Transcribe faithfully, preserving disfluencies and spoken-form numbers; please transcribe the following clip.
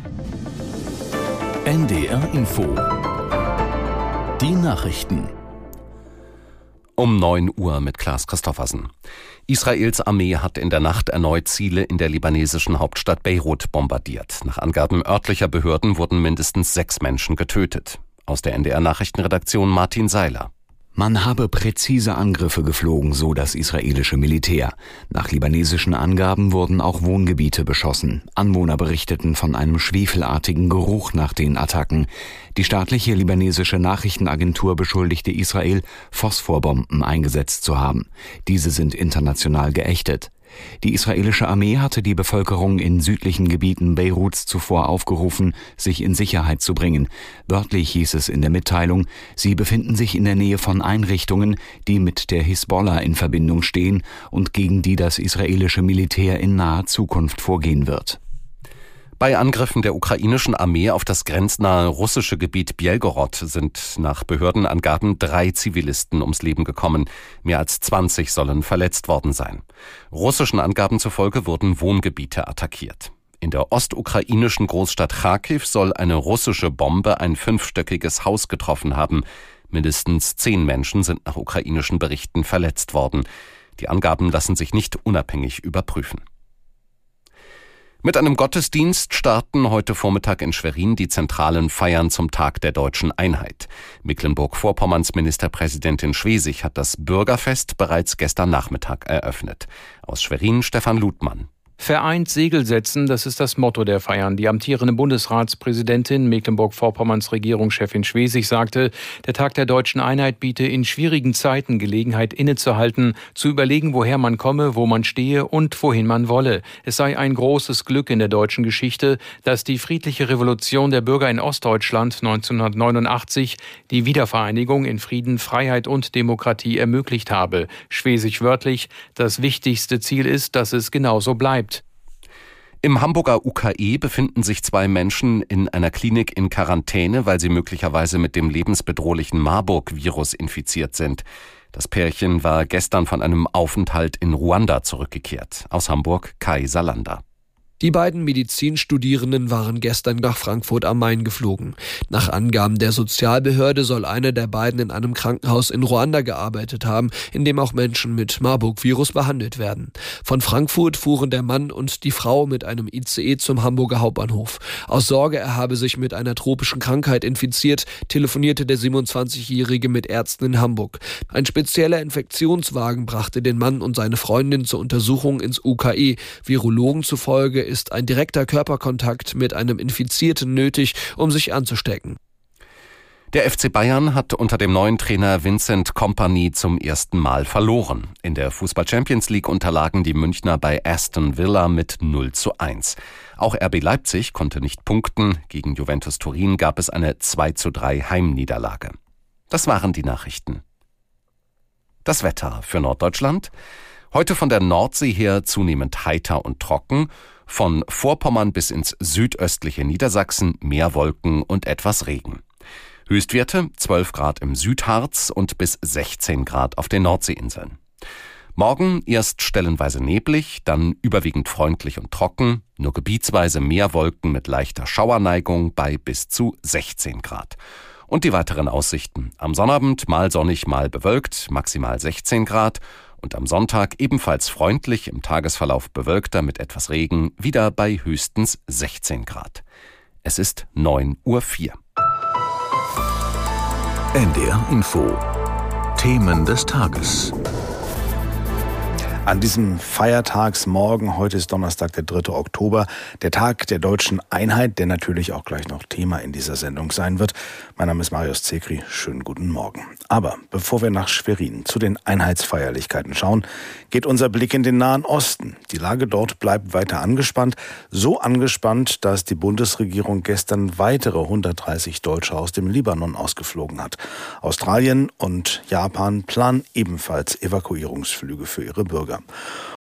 N D R Info. Die Nachrichten. Um neun Uhr mit Klaas Christoffersen. Israels Armee hat in der Nacht erneut Ziele in der libanesischen Hauptstadt Beirut bombardiert. Nach Angaben örtlicher Behörden wurden mindestens sechs Menschen getötet. Aus der N D R-Nachrichtenredaktion Martin Seiler. Man habe präzise Angriffe geflogen, so das israelische Militär. Nach libanesischen Angaben wurden auch Wohngebiete beschossen. Anwohner berichteten von einem schwefelartigen Geruch nach den Attacken. Die staatliche libanesische Nachrichtenagentur beschuldigte Israel, Phosphorbomben eingesetzt zu haben. Diese sind international geächtet. Die israelische Armee hatte die Bevölkerung in südlichen Gebieten Beiruts zuvor aufgerufen, sich in Sicherheit zu bringen. Wörtlich hieß es in der Mitteilung, sie befinden sich in der Nähe von Einrichtungen, die mit der Hisbollah in Verbindung stehen und gegen die das israelische Militär in naher Zukunft vorgehen wird. Bei Angriffen der ukrainischen Armee auf das grenznahe russische Gebiet Belgorod sind nach Behördenangaben drei Zivilisten ums Leben gekommen. Mehr als zwanzig sollen verletzt worden sein. Russischen Angaben zufolge wurden Wohngebiete attackiert. In der ostukrainischen Großstadt Charkiw soll eine russische Bombe ein fünfstöckiges Haus getroffen haben. Mindestens zehn Menschen sind nach ukrainischen Berichten verletzt worden. Die Angaben lassen sich nicht unabhängig überprüfen. Mit einem Gottesdienst starten heute Vormittag in Schwerin die zentralen Feiern zum Tag der deutschen Einheit. Mecklenburg-Vorpommerns Ministerpräsidentin Schwesig hat das Bürgerfest bereits gestern Nachmittag eröffnet. Aus Schwerin Stefan Ludmann. Vereint Segel setzen, das ist das Motto der Feiern. Die amtierende Bundesratspräsidentin, Mecklenburg-Vorpommerns Regierungschefin Schwesig sagte, der Tag der deutschen Einheit biete in schwierigen Zeiten Gelegenheit innezuhalten, zu überlegen, woher man komme, wo man stehe und wohin man wolle. Es sei ein großes Glück in der deutschen Geschichte, dass die friedliche Revolution der Bürger in Ostdeutschland neunzehnhundertneunundachtzig die Wiedervereinigung in Frieden, Freiheit und Demokratie ermöglicht habe. Schwesig wörtlich, das wichtigste Ziel ist, dass es genauso bleibt. Im Hamburger U K E befinden sich zwei Menschen in einer Klinik in Quarantäne, weil sie möglicherweise mit dem lebensbedrohlichen Marburg-Virus infiziert sind. Das Pärchen war gestern von einem Aufenthalt in Ruanda zurückgekehrt. Aus Hamburg Kai Salander. Die beiden Medizinstudierenden waren gestern nach Frankfurt am Main geflogen. Nach Angaben der Sozialbehörde soll einer der beiden in einem Krankenhaus in Ruanda gearbeitet haben, in dem auch Menschen mit Marburg-Virus behandelt werden. Von Frankfurt fuhren der Mann und die Frau mit einem I C E zum Hamburger Hauptbahnhof. Aus Sorge, er habe sich mit einer tropischen Krankheit infiziert, telefonierte der siebenundzwanzigjährige mit Ärzten in Hamburg. Ein spezieller Infektionswagen brachte den Mann und seine Freundin zur Untersuchung ins U K E. Virologen zufolge ist ein direkter Körperkontakt mit einem Infizierten nötig, um sich anzustecken. Der F C Bayern hat unter dem neuen Trainer Vincent Kompany zum ersten Mal verloren. In der Fußball-Champions League unterlagen die Münchner bei Aston Villa mit null zu eins. Auch R B Leipzig konnte nicht punkten. Gegen Juventus Turin gab es eine zwei zu drei Heimniederlage. Das waren die Nachrichten. Das Wetter für Norddeutschland. Heute von der Nordsee her zunehmend heiter und trocken. Von Vorpommern bis ins südöstliche Niedersachsen mehr Wolken und etwas Regen. Höchstwerte zwölf Grad im Südharz und bis sechzehn Grad auf den Nordseeinseln. Morgen erst stellenweise neblig, dann überwiegend freundlich und trocken, nur gebietsweise mehr Wolken mit leichter Schauerneigung bei bis zu sechzehn Grad. Und die weiteren Aussichten. Am Sonnabend mal sonnig, mal bewölkt, maximal sechzehn Grad. Und am Sonntag ebenfalls freundlich, im Tagesverlauf bewölkter mit etwas Regen, wieder bei höchstens sechzehn Grad. Es ist neun Uhr vier. N D R Info. Themen des Tages. An diesem Feiertagsmorgen, heute ist Donnerstag, der dritte Oktober, der Tag der deutschen Einheit, der natürlich auch gleich noch Thema in dieser Sendung sein wird. Mein Name ist Marius Zekri, schönen guten Morgen. Aber bevor wir nach Schwerin zu den Einheitsfeierlichkeiten schauen, geht unser Blick in den Nahen Osten. Die Lage dort bleibt weiter angespannt, so angespannt, dass die Bundesregierung gestern weitere hundertdreißig Deutsche aus dem Libanon ausgeflogen hat. Australien und Japan planen ebenfalls Evakuierungsflüge für ihre Bürger.